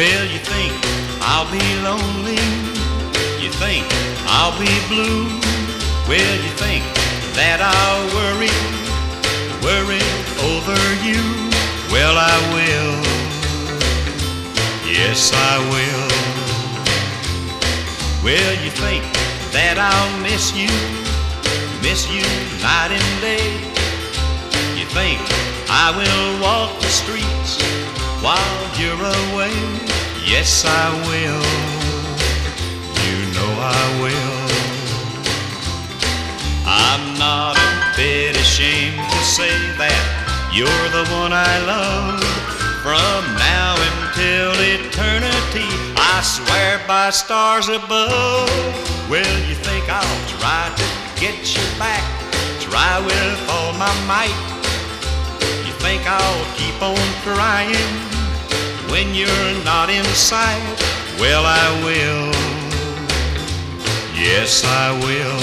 Well, you think I'll be lonely, you think I'll be blue. Well, you think that I'll worry over you. Well, I will, yes I will. Well, you think that I'll miss you night and day. You think I will walk the streets while you're away. Yes, I will, you know I will. I'm not a bit ashamed to say that you're the one I love. From now until eternity, I swear by stars above. Well, you think I'll try to get you back, try with all my might. You think I'll keep on crying when you're not in sight. Well, I will, yes I will.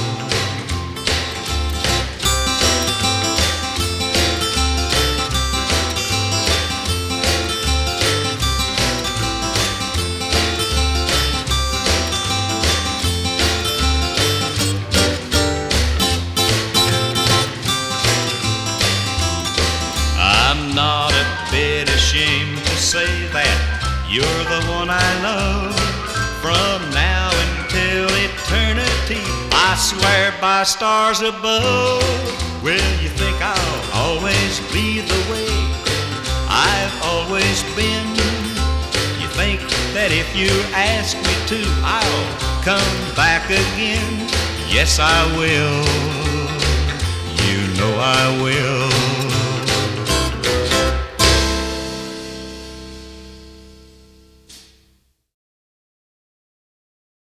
I'm not a bit ashamed to say that you're the one I love. From now until eternity, I swear by stars above. Well, you think I'll always be the way I've always been. You think that if you ask me to, I'll come back again. Yes, I will.